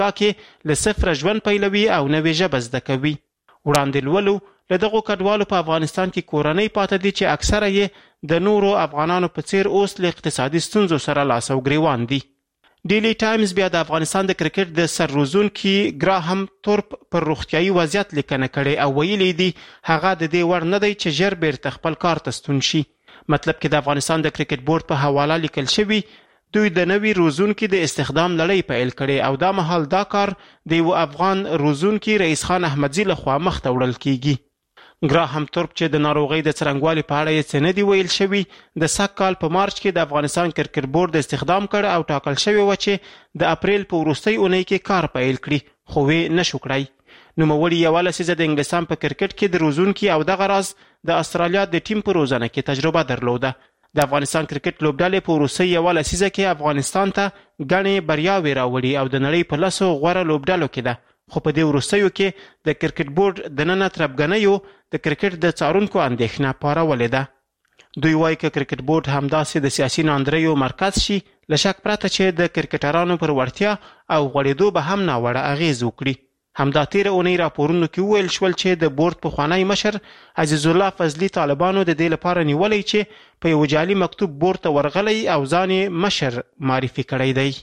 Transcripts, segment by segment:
کې له صفره ژوند پیلوي او نوې ژبه زده کوي. وړاندې لولو له دغو کډوالو په افغانستان کې کورنۍ پاته دي چې اکثره یې د نورو افغانانو په څیر اوس له اقتصادي ستونزو سره لاس او ګریوان دي. ډیلی ټایمز بیا د افغانستان د کرکټ د سرروزونکي ګراهم تورپ پر روغتیایي وضعیت لیکنه کړې او ویلي دي هغه د دې وړ نه دی چې ژر بیرته خپل کار ته ستون شي. مطلب کې د افغانستان د کرکټ بورډ په حواله لیکل شوي دوی د نوي روزونکي د استخدام لړۍ پیل کړې او دا مهال دا کار د یو افغان روزونکي رئیس خان احمدزي لخوا مخته وړل کیږي. ګراهم تورپ چې د ناروغۍ د څرنګوالي په اړه یې څه نه دي ویل شوي د سږ کال په مارچ کې د افغانستان کرکټ بورډ استخدام کړ او ټاکل شوی و چې د اپریل په وروستۍ اونۍ کې کار پیل کړي خو ویې نشو کړی. نوموړي یوه لسیزه د انګلستان په کرکټ کې د روزونکي او دغه راز د استرالیا د ټیم په روزنه کې تجربه درلوده. د افغانستان کرکټ لوبډلې په وروستۍ یوه لسیزه کې افغانستان ته ګڼې بریاوې راوړي او د نړۍ په 10 غوره لوبډلو کې ده. خو په دې وروستیو کې د کرکټ بورډ دننه تربګنیو د کرکټ د څارونکو اندېښنه پارولې ده. دوی وایي که کرکټ بورډ همداسې د سیاسي ناندریو مرکز شي له شک پرته چې د کرکټرانو پر وړتیا او غوړېدو به هم ناوړه اغېز وکړي. همدا تیره اونۍ راپورونو کې وویل شول چې د بورډ پخوانی مشر عزیز الله فضلي طالبانو د دې لپاره نیولی چې په یو جعلي مکتوب بورډ ته ورغلی او ځان یې مشر معرفي کړی دی.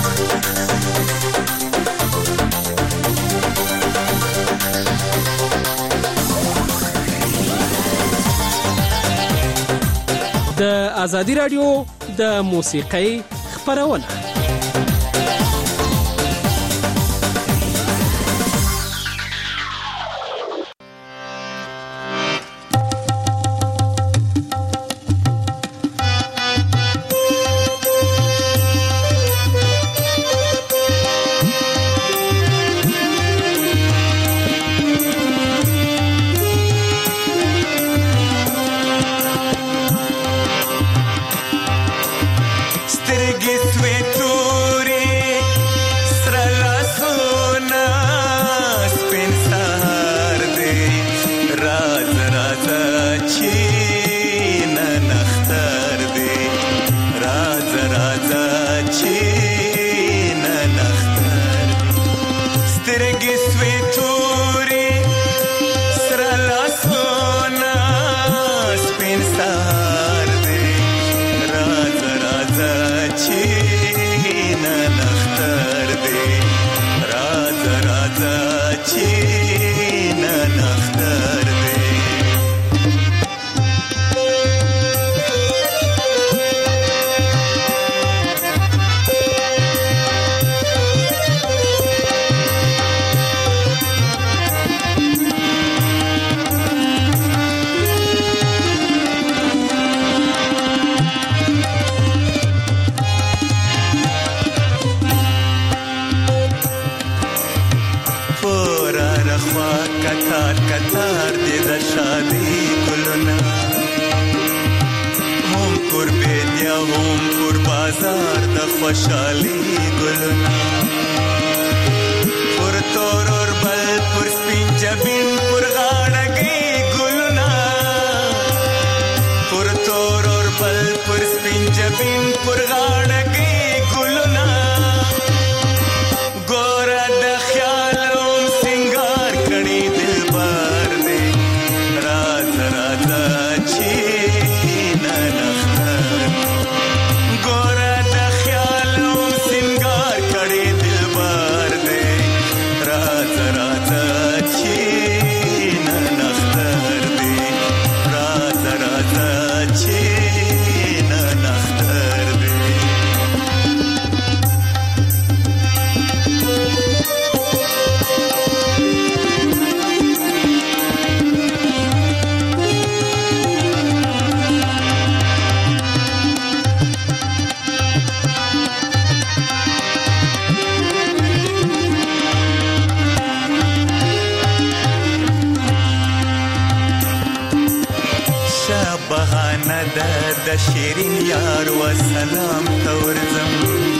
د ازادي راډیو د موسیقۍ خپرونه. د شیرین یار و سلام تورزم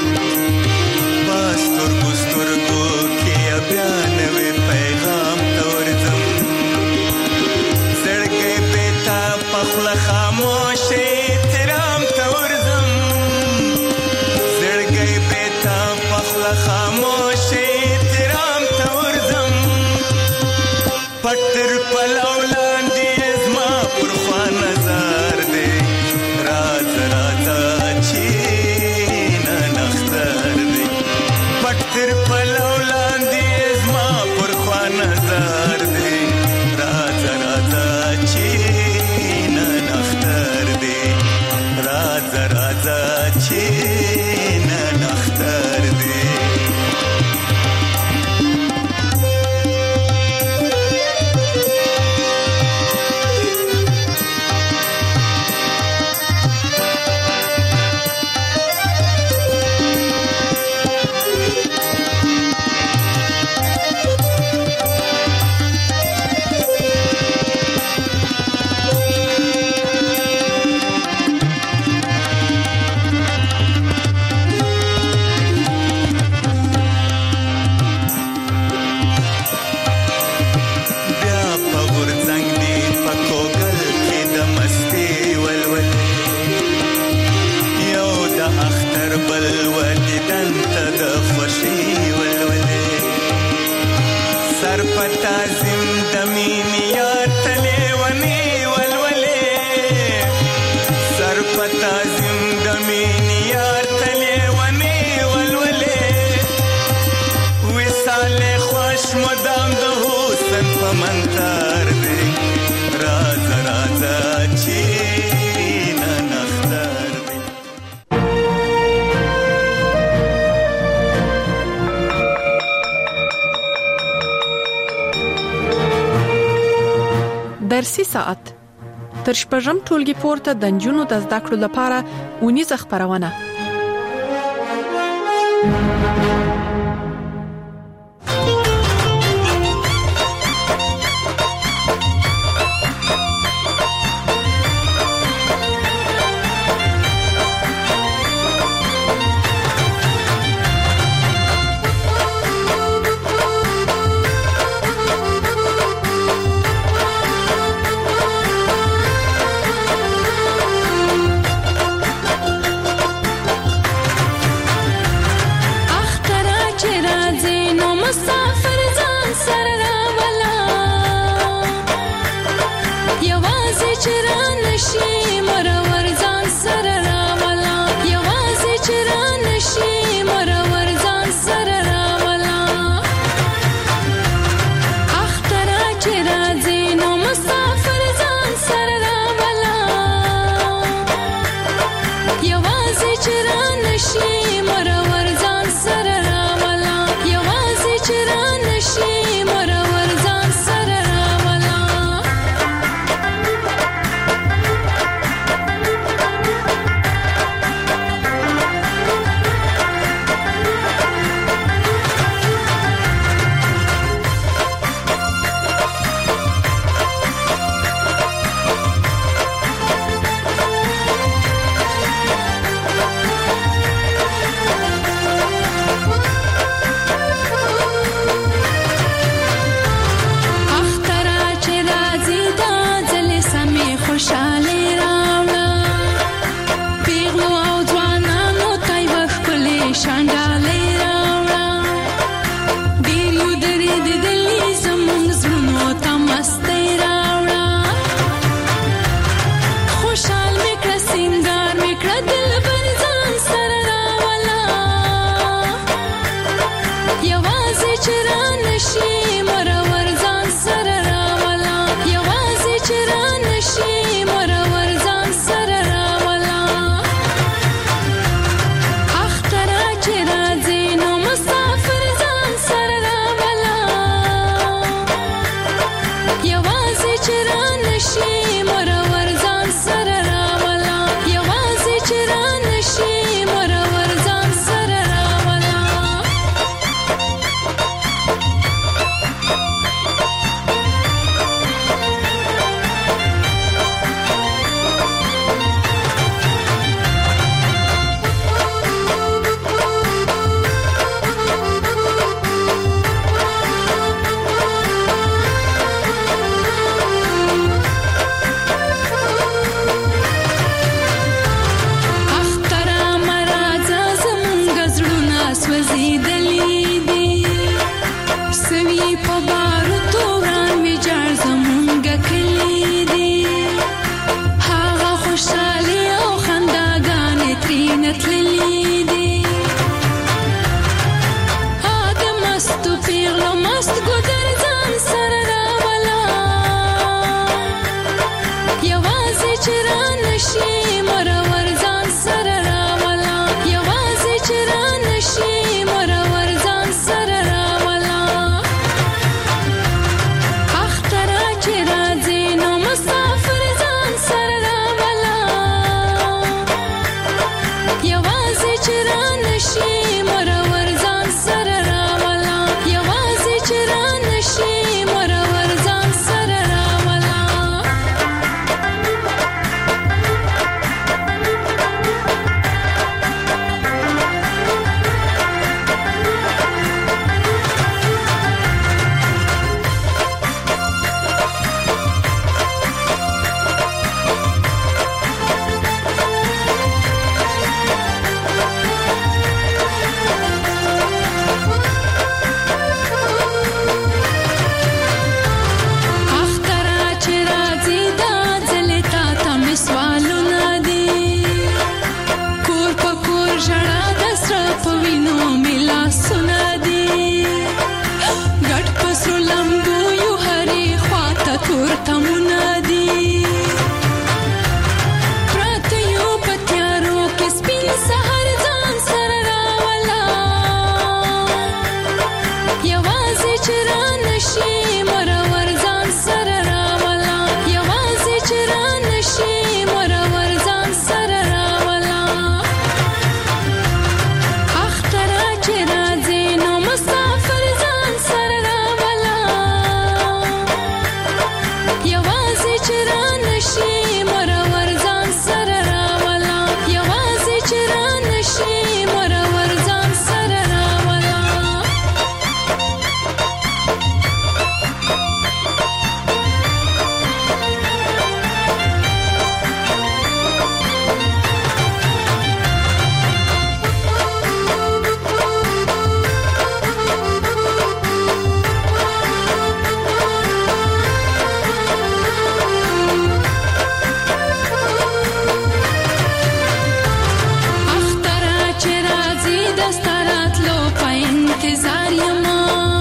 باسترګو سترګو کې بیا نوې پیغام تورزم زړګې پتا پخله خاموش احترام تورزم زړګې پتا پخله خاموش پلو لاندې زما پر خوا نظر دی راځه راځه چې نن اختر دی راځه راځه چې نن اختر دی درسي ساعت تر شپږم ټولګي پورته د نجونو د زده کړو لپاره اونیزه خپرونه اختر چې راځي نو مسافر ځان سره راولا مست ګودر ځان سره راولا یوازې چې را نشي مرور ځان سره راولا یوازې چې را نشي مرور ځان سره راولا اختره چې راځي نو مسافر ځان سره راولا یوازې چې را نشي مرور ځان سره راولا یوازې چې را نشي مرور ځان سره راولا اختره چې راځي دا ځلې تا ته مې سوالونه دي کور په کور ژړا د سره په وینو مې لاسونه دي ګډ په سرو لمبو هرې خواته تور تمونه دي پراته یو په تیارو کې سپین سهار ځان سره راولا یوازې چې را نشي مرور ځان سره راولا یوازې چې را نشي مرور ځان سره راولا اختره چې راځي نو مسافر ځان سره راولا یوازې چې را نشي مرور ځان سره راولا یوازې چې را نشي مرور ځان سره راولا اختره چې راځي د ستا راتلو په انتظار یمه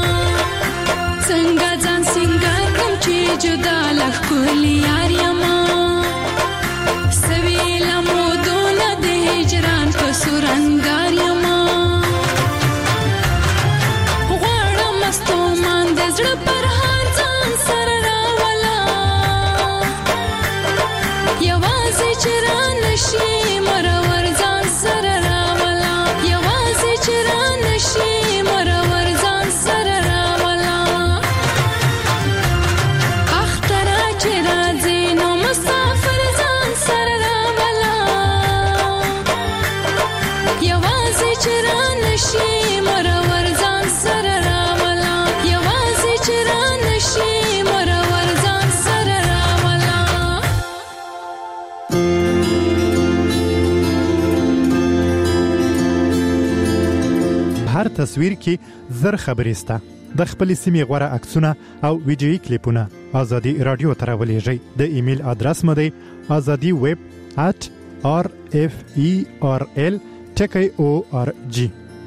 څنګه ځان سینګار کړم چې جدا له ښکلي یار یمه سوي له مودونه د هجران په سور انګار یمه غواړم ستومان د زړه پر هار ځان سره راولا یوازې چې را نشي مرور ځان سره راولا یوازې چې را نشي مرور ځان سره راولا اختره چې راځي نو مسافر ځان سره راولا یوازې چې را نشي مرور ځان سره راولا یوازې چې را نشي مرور ځان سره راولا هر تصویر کې زر خبرې سته د خپل سیمې غوړه عکسونه او ویډیويي کلیپونه ازادي رادیو ته راولېږئ د ایمیل ادرس مو دی azadiweb@referl.org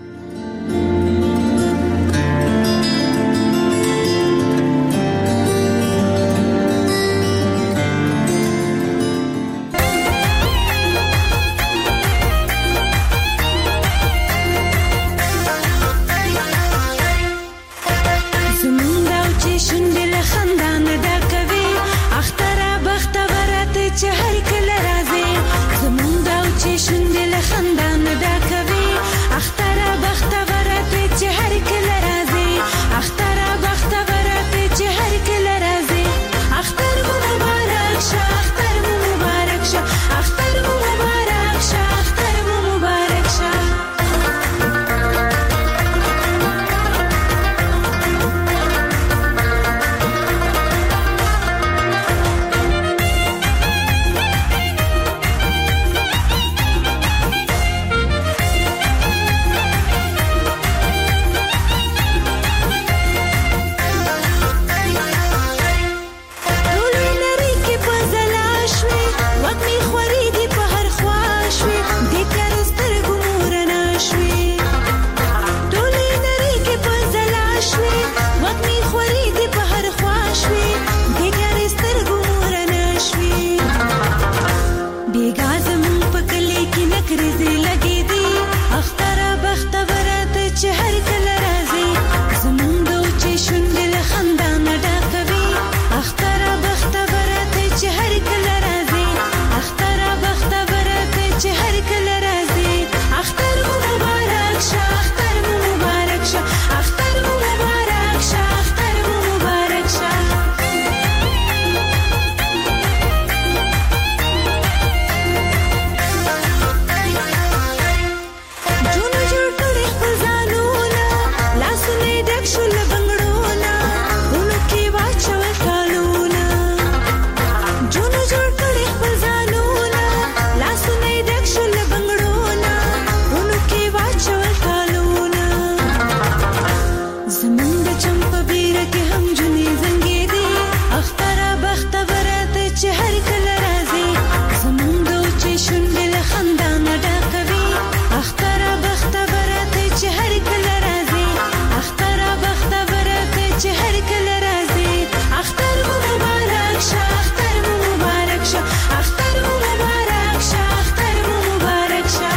زمونږ او چې شونډې له خندا نه ډکوي اختره بختوره ته چې هر کله راځې زمونږ او چې شونډې له خندا نه ډکوي اختره بختوره ته زمون د چمپ بیره کې هم جنې زنګې دي اختره بخته برته چې هر کله راځي زمون د اوچې شونډې له خندا نه ډکوي اختره بخته برته چې هر کله راځي اختره بخته برته چې هر کله راځي اختر مو مبارک شه اختر مو مبارک شه اختر مو مبارک شه اختر مو مبارک شه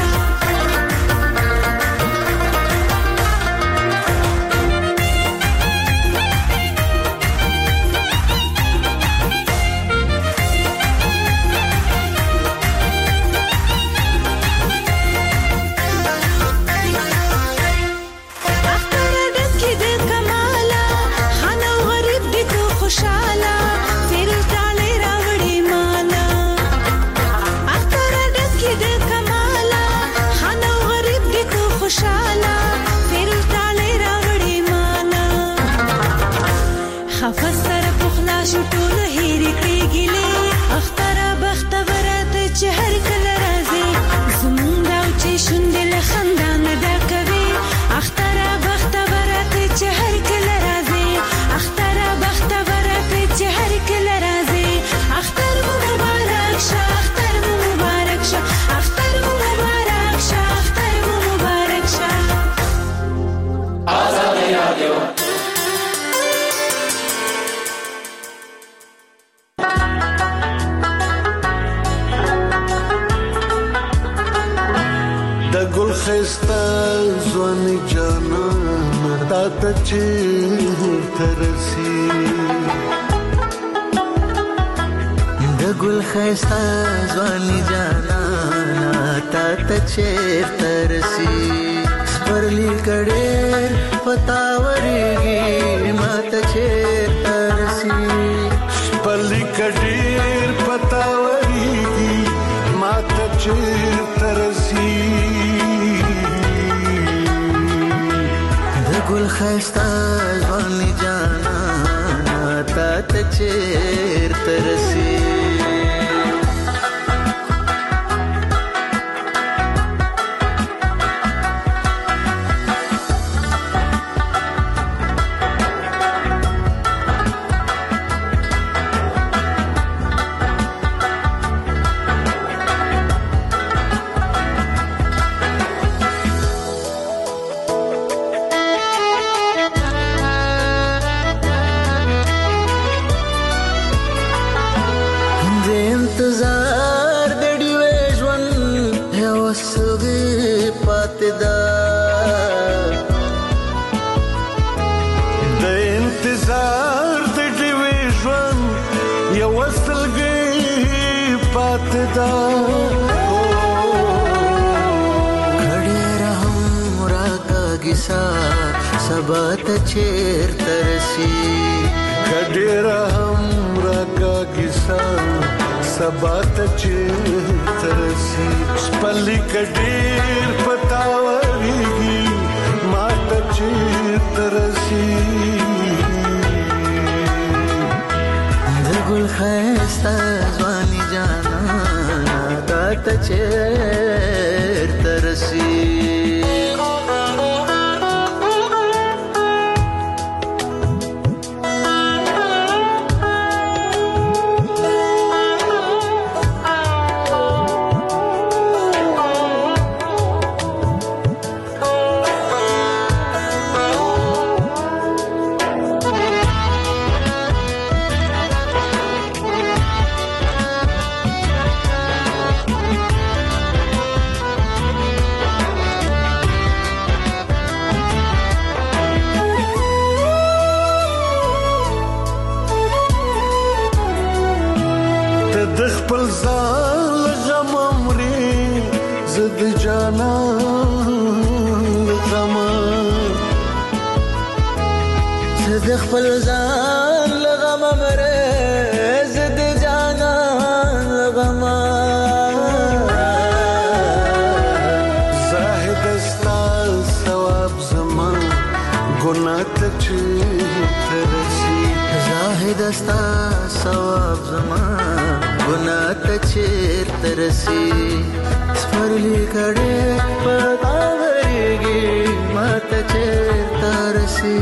Sparli kade patavarigi mata چیرته رسي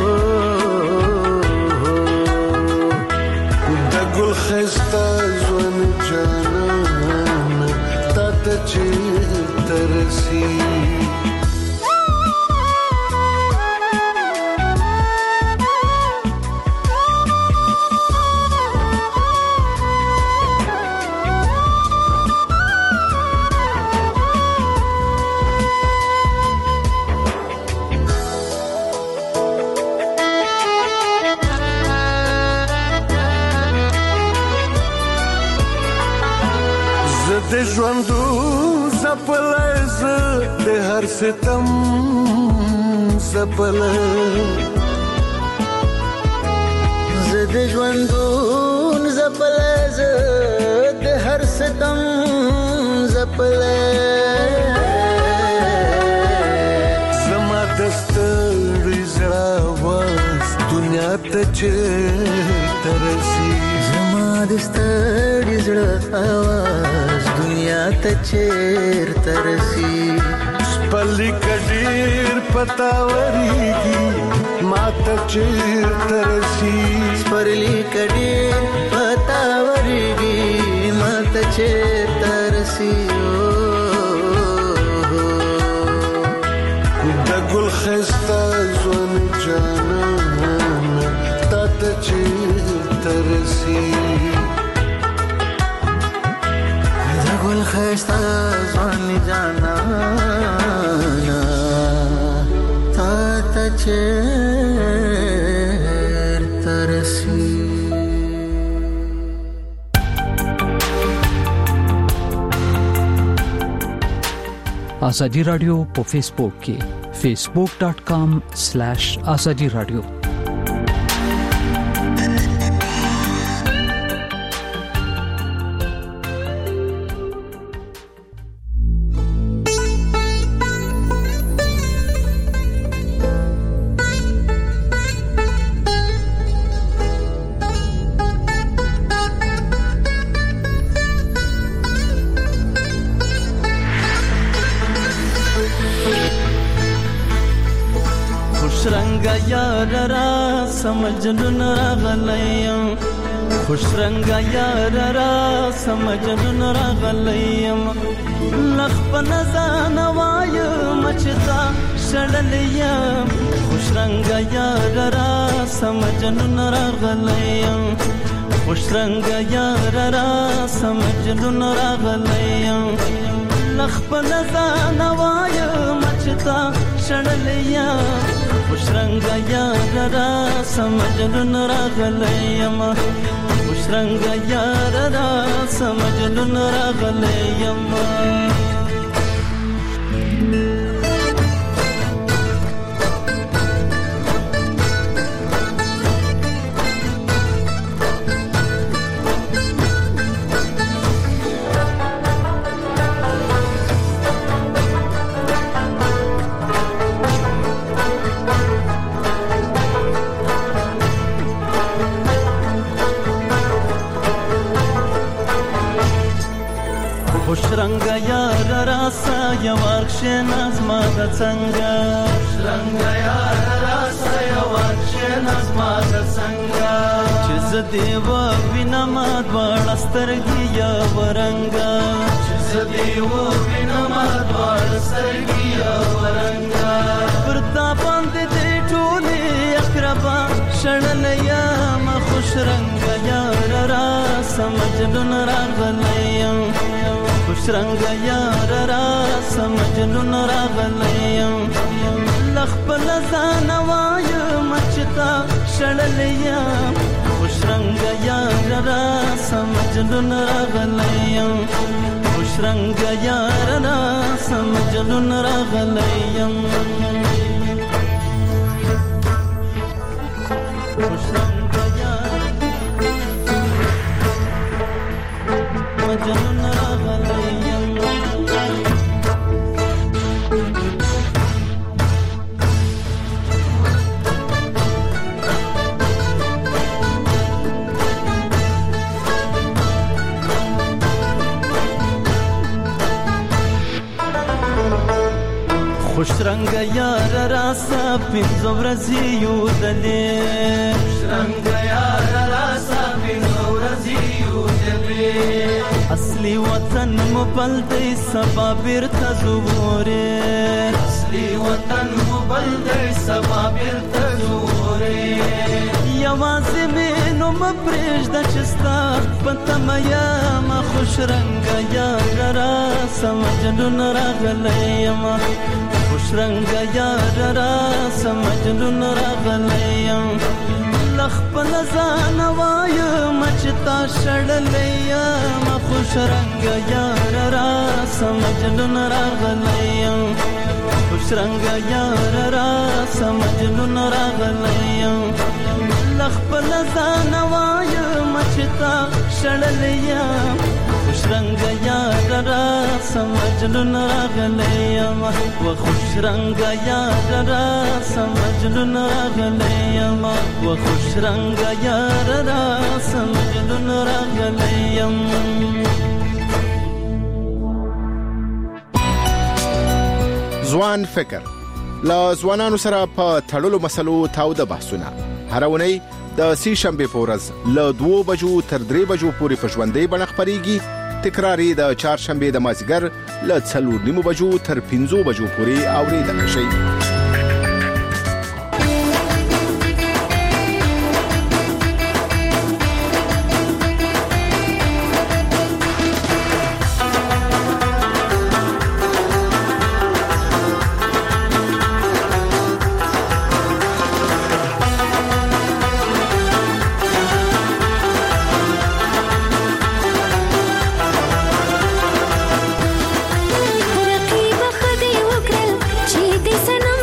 د ګل خسته ژوند جانان تا ته چیرته رسي د ژوندو زپلای زه د هر ستم زپلای زه د ژوندو زپلای زه د هر ستم زپلای زما د ستړي زړه آواز دنیا ته چیرته رسي زما د ستړي زړه آواز دنیا ته چیرته رسي سپلی کډیر پتاوريږي ما ته چیرته رسي سپلی کډیر پتاوريږي ما ته چیرته رسي د ګل خسته ژوند جانان تا ته چیرته رسي ګل خسته ځوان جانانا تا ته چیرته رسي آزادی رادیو په فیسبوک کې facebook.com/azadi radio سمجنون راغلیم خوش رنگا یار را سمجنون راغلیم لخ په نزان وایم چتا شړلیم خوش رنگا یار را سمجنون راغلیم خوش رنگا یار را سمجنون راغلیم لخ په نزان وایم چتا شړلیم خوش رنگ یار را سمجنون راغلیم خوش رنگ یار را سمجنون راغلیم خوش رنگ یار راسا یا ورکشن از ما د څنګه خوش رنگ یار راسا یا ورکشن از ما د څنګه چې زدي و وینم دوړسترګي یا ورنګا چې زدي و وینم دوړسترګي یا ورنګا پرتا باندې دې ټولې اقربا شړل یا ما خوش رنگ یار راسا مجنون راغلیم خوش رنگ یار را سمجنون راغلیم لخ په لزان وایم چتا شړلیم خوش رنگ یار را سمجنون راغلیم خوش رنگ یار را سمجنون راغلیم خوش رنگ یار مجنون خوش خوشرنګ یار راسه پنځه ورځې یو دلې خوشرنګ یار راسه پنځه ورځې یو دلې اصلي وطن مو بل دی سبا بیرته ځو ورې اصلي وطن مو بل دی سبا بیرته ځو ورې یوازې مې نوم پرېږده چې ستا په تمه یمه خوشرنګه یاره راسه مجنون راغلی یمه خوشرنګه یاره راسه مجنون راغلی یم له خپله ځانه وایم چې تا شړلی یمه خوشرنګه یاره راسه مجنون راغلی یم خوشرنګه یاره راسه مجنون راغلی یم له خپله ځانه وایم چې تا شړلی یم خوشرنګه یاره راسه مجنون راغلی یم و خوشرنګه یاره راسه مجنون راغلی یم و خوشرنګه یاره راسه مجنون راغلی یم ځوان فکر له ځوانانو سره په تړلو مسلو تاوده بحثونه هر اونۍ د سې شنبې په ورځ له 2 بجو تر 3 بجو پورې په ژوندۍ بڼه خپرېږي تکراري د چهارشنبې د مازدیګر له 4:30 بجو تر 5 بجو پورې اورېدل شي رقیب خدای وکړل چې د سنم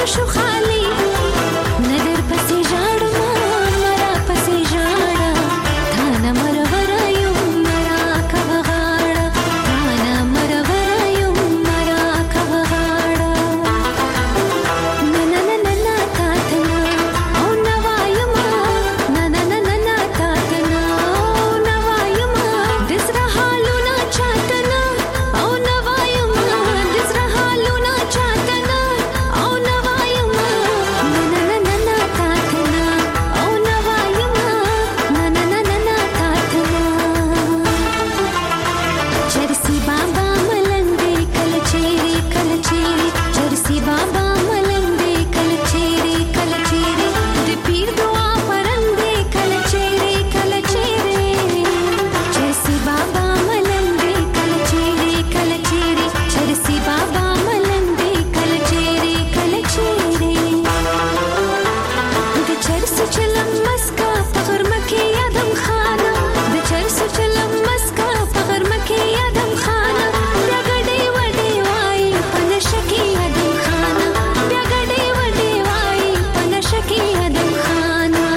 نشو خالی ندر پسې ژاړم مرا پسې ژاړه تانه مرغره یم مرا کوه غاړه تانه مرغره یم مرا کوه غاړه نه نه نه نه نه تاته نه او نه وایم نه نه نه نه نه تاته نه او نه وایم د زړه حالونه چاته نه او نه وایم د زړه حالونه چاته نه او نه وایم نه نه نه نه نه تاته نه او نه وایم نه نه نه نه نه تاته نه چرسی بابا ملنګ دی کله چیرې چرسی بابا ملنګ دی کله چیرې د پیر دعا پرنګ دی کله چیرې چرسی بابا ملنګ دی کله چیرې چرسی بابا ملنګ دی کله چیرې د چرس چلم مسکا په غرمه کې یادم خانه د چرس چلم مسکا په غرمه کې یادم خانه بیا ګډې وډې وایي په نشه کې یادم خانه بیا ګډې وډې وایي په نشه کې یادم خانه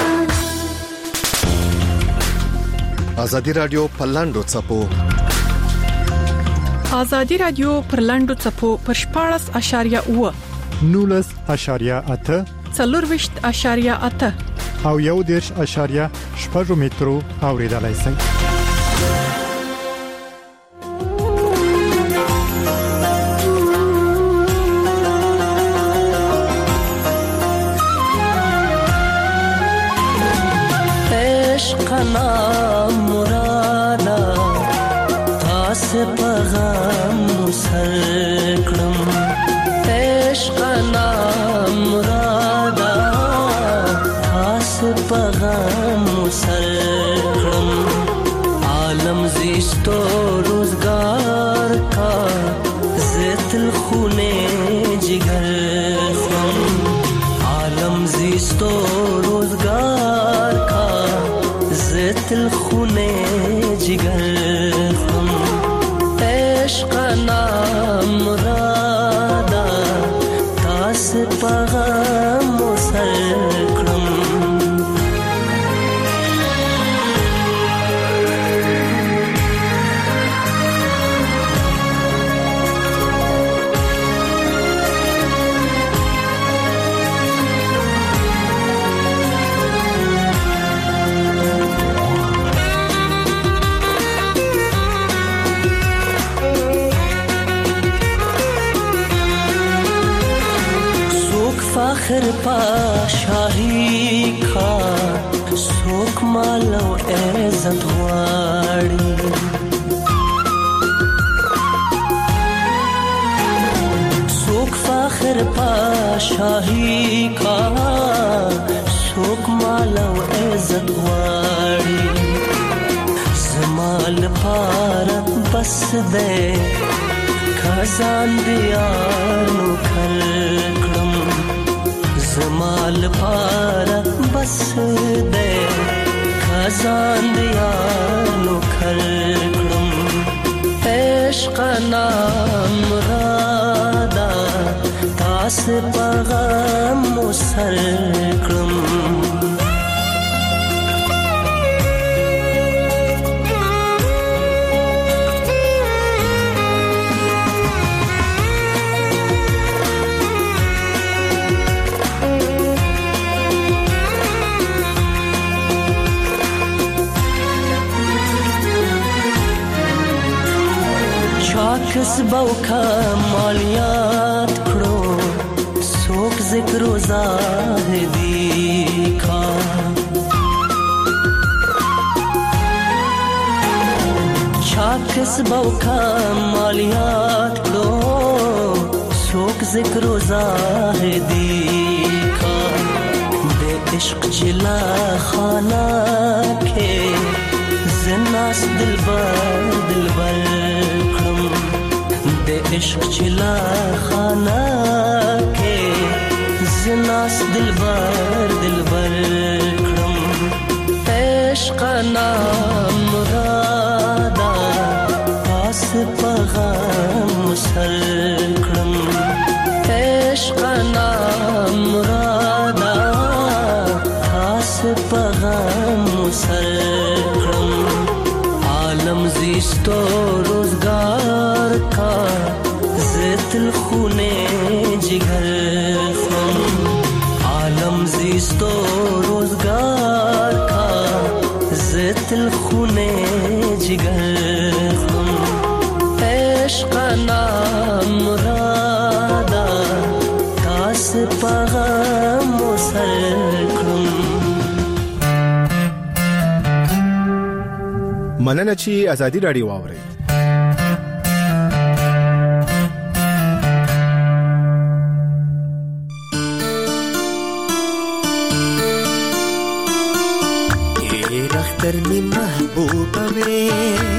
ازادي رادیو پلاندو چپو ازادي رادیو پر لاندو چپو پر 14.8 19.8 څلورويشت.8 او 1.8 مترو اوریدلای شئ. عشقنا مرادا تاس پیغام سرکړم عشقنا مرادا تاس پیغام سرکړم عالم زیستو روزگار کا زتل خونه جگر خم عالم زیستو روزگار کا زتل خونه جگر خم عشقنا مرادا تاس پیغام سرکړم فخر پا شاہی کا سوک مالو عزت غواړي سوک فخر پا شاہی کا سوک مالو عزت غواړي زمال پار بس دے خزان دیار نو کړم زمال پار بس دے خزان دیار نو کړم عشقنا مرادا تاس پیغام سرکړم کسبو کا مالیات کړو څوک ذکر و زاهدی کا چا کسبو کا مالیات کړو څوک ذکر و زاهدی کا د عشق چلا خانہ کې زناس دلبر عشق چلا خانہ کے زناس دلبر کرم عشقنا مرادا پاس پیغام سرکړم عشقنا زیستو روزگار کا زیت الخونه جگر خون عالم زیستو روزگار کا زیت الخونه جگر خون عشق نام مرادا تاس پیغام سر کړم. مننه چې ازادي رادیو واوري. اختر می محبوبه وې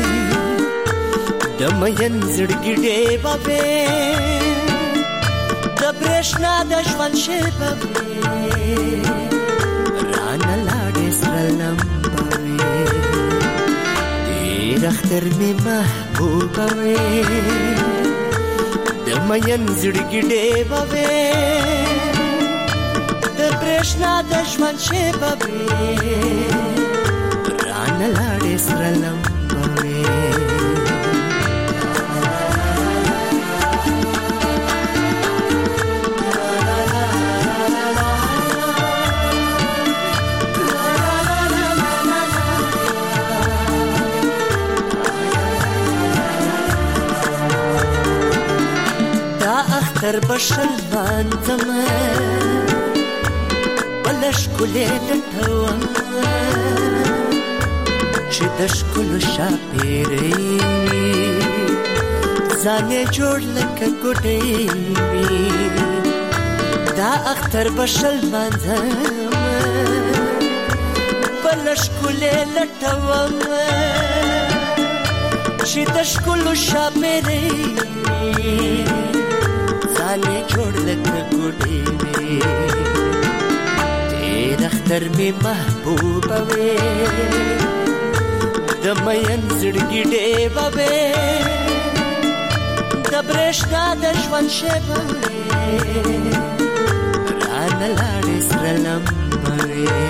د مین زړګي ډېوه وې د برېښنا د ژوند شېبه وې رانه لاړې سره لمبه وې ډېر اختر می محبوبه وې د مین زړګي ډېوه وې د برېښنا د ژوند شېبه وې نلاړې سره لمبه وې دا اختر بشل باندم بلش کلې لټوم چې د ښکلو شاپېرۍ ځان یې جوړ لکه ګوډۍ وي دا اختر به شل لمانځم بله ښکلې لټوم چې د ښکلو شاپېرۍ ځان یې جوړ لکه ګوډۍ وي ډېر اختر مې محبوبه وې د مین زړګي ډېوه وې د برېښنا د ژوند شېبه وې رانه لاړې سره لمبه وې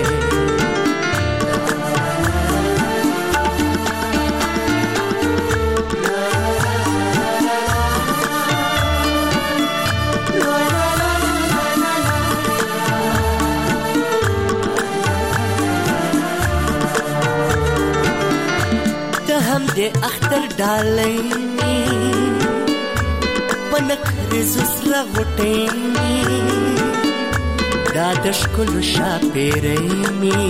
د اختر ډالۍ پنک رزوس را غټې دا د ښکلو شاپېرۍ می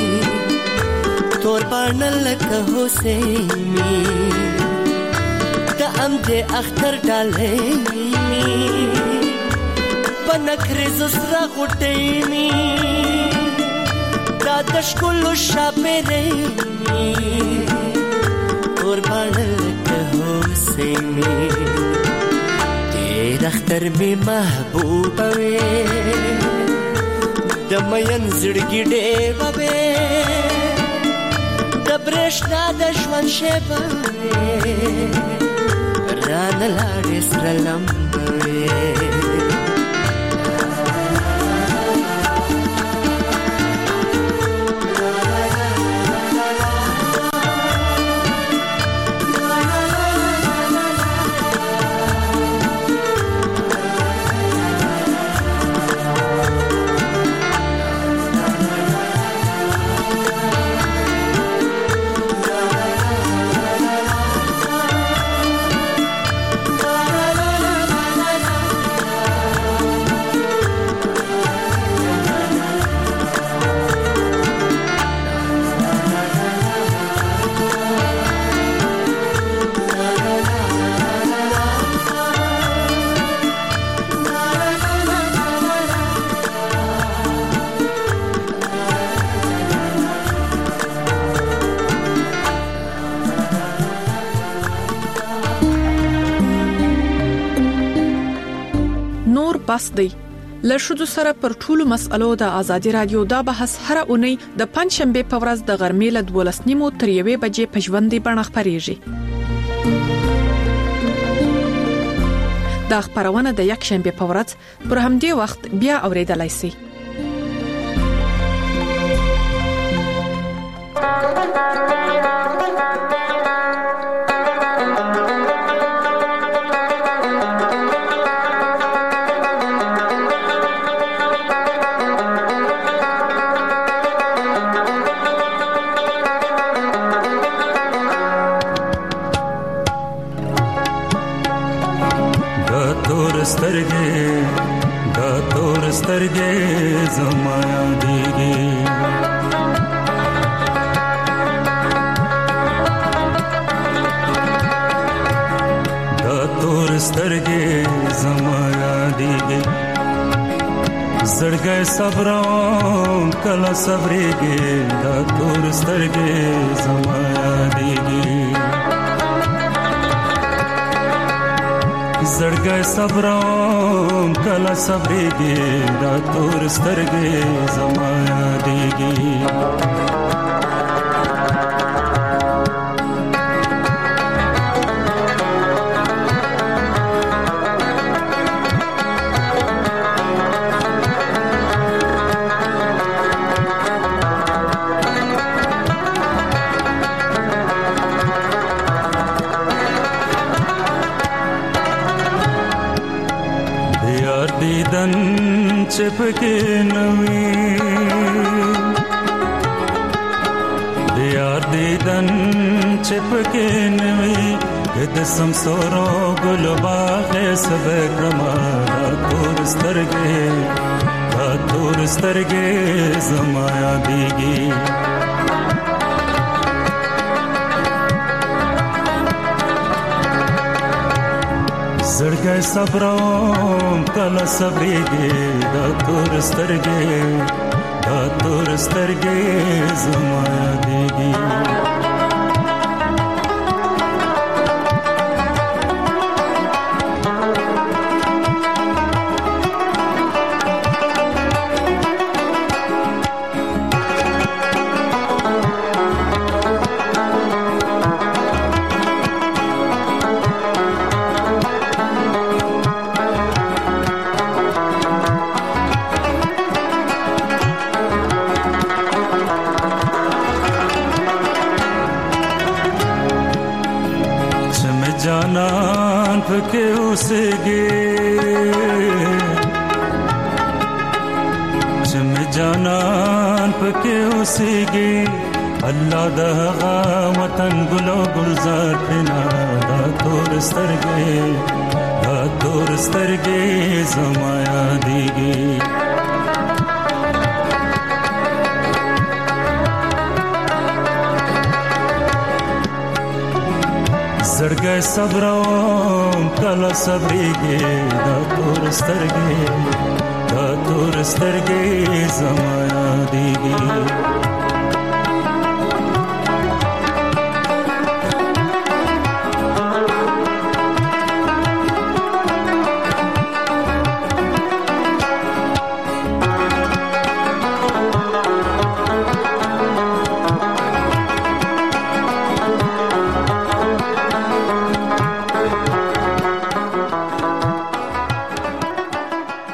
تور باڼه لکه هوسۍ می د ام د اختر ډالۍ پنک رزوس را غټې می دا د ښکلو شاپېرۍ می قربان لکه هوسۍ می ډېر اختر می محبوبه وې د مین زړګي ډېوه وې د برېښنا د ژوند شېبه وې رانه لاړې سره لمبه وې بس دی له ښځو سره پر ټولو مسألو د ازادي رادیو دا بحث هر اونۍ د پنځشنبه په ورځ د غرمې له 12:30 تر 1 بجې په ژوندۍ بڼه خپرېږي. دا خبرونه د یک شنبه په ورځ پر همدې وخت بیا اوریدلای شئ. تور سترګې زما یادېږي تور سترګې زما یادېږي زړګی صبروم کله صبرېږي دا تور سترګې زما یادېږي زړګی صبروم کله صبرېږي دا تور سترګې زما یادېږي دیدن چپکې نوي دیار دیدن چپکې نوي د سمسورو ګل باغ سبه کما تور سترګې زما یادېږي زړګی صبروم کله صبرېږي دا تور سترګې زما یادېږي جانان پکې اوسېږي چې مې جانان پکې اوسېږي الله د هغه وطن ګلو ګلزار کنا دا تور سترګې زما یادېږي زړګی صبروم کله صبرېږي دا تور سترګې زما یادېږي